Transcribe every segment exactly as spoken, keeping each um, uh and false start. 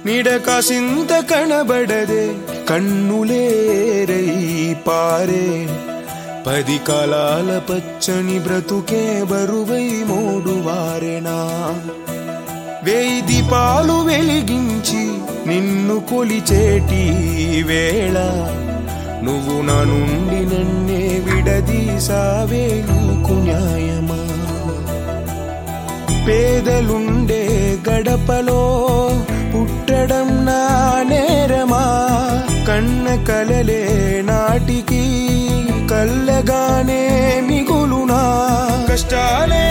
నిడకాసింత కనబడదే కన్నులేరై పారే పది కాలాల పచ్చని బ్రతుకే బరువై మోడువారెనా వేయి దీపాలు వెలిగించి నిన్ను కొలిచేటి వేళ నువ్వు నా నుండి నన్నే విడదీసావే నీకు న్యాయమా పేదలుండే గడపలో పుట్టడం నా నేరమా కన్న కలలే నాటికి కల్లగానే మిగులునా కష్టాలే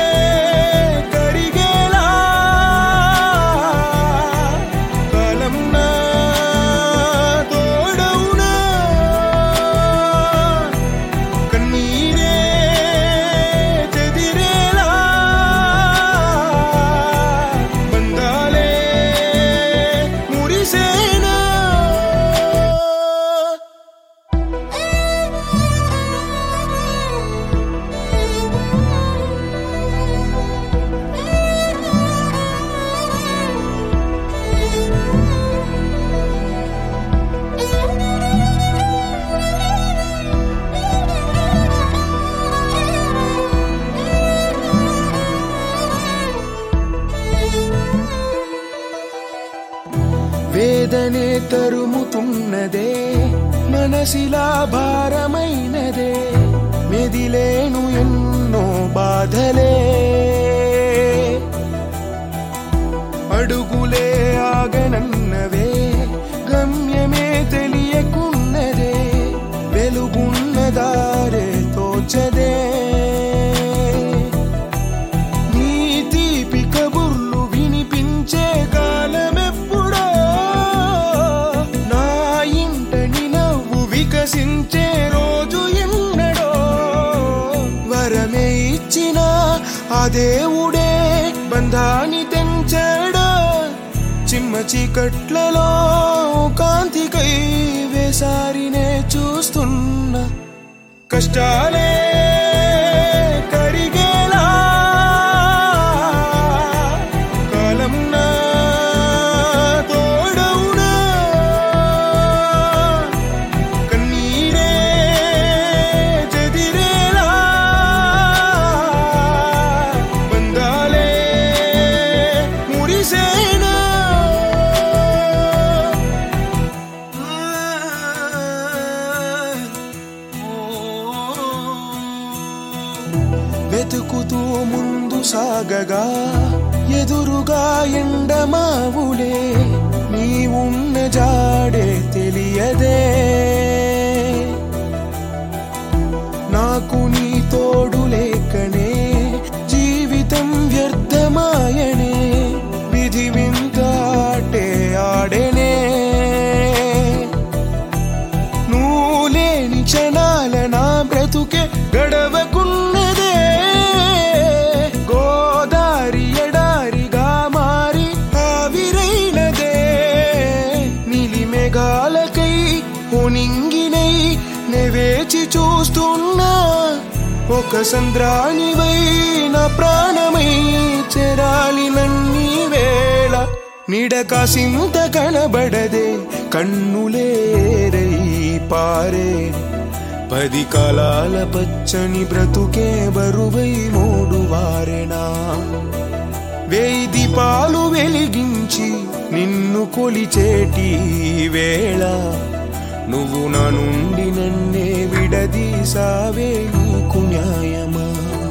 కరిగేలా కాలం నా తోడవునా కన్నీరే చెదిరేలా బంధాలే మురిసేనా వేదనే తరుముతున్నదే మనసిలా భారమైనదే మెదిలేను ఎన్నో బాధలే అడుగులే ఆగనన్నవే గమ్యమే తెలియకున్నదే వెలుగున్నదారే తోచదే నీ తీపి కబుర్లు వినిపించే కాలమెప్పుడో వికసించే రోజు ఎన్నడో వరమే ఇచ్చిన ఆ దేవుడే బంధాన్ని తెంచాడో చిమ్మ చీకట్లలో కాంతికై వేసారినే చూస్తున్నా కష్టాలే కరిగేలా కాలం నా తోడవునా కన్నీరే చెదిరేలా బంధాలే మురిసేనా వెతుకుతూ ముందు సాగగా ఎదురుగా ఎండమావులే నీ ఉన్న జాడే తెలియదే నాకు నీ తోడు లేకనే జీవితం వ్యర్థమాయనే విధి వింత ఆటే ఆడెనే నువ్వు లేని క్షణాల నా బ్రతుకే గడవకున్నదే గోదారి ఎడారిగా మారి ఆవిరైనదే నీలి మేఘాలకై ఉనింగినై నెవేచి చూస్తున్నా ఒక సంద్రానివై నా ప్రాణమై చెరాలి నన్ని వేళ నిడకాసింత కనబడదే కన్నులేరై పారే పది కాలాల పచ్చని బ్రతుకే బరువై మోడువారెనా వేయి దీపాలు వెలిగించి నిన్ను కొలిచేటి వేళ నువ్వు నా నుండి నన్నే విడదీసావే నీకు న్యాయమా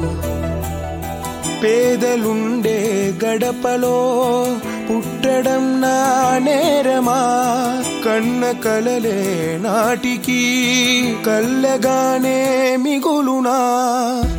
పేదలుండే గడపలో పుట్టడం నా నేరమా కన్న కలలే నాటికి కల్లగానే మిగులునా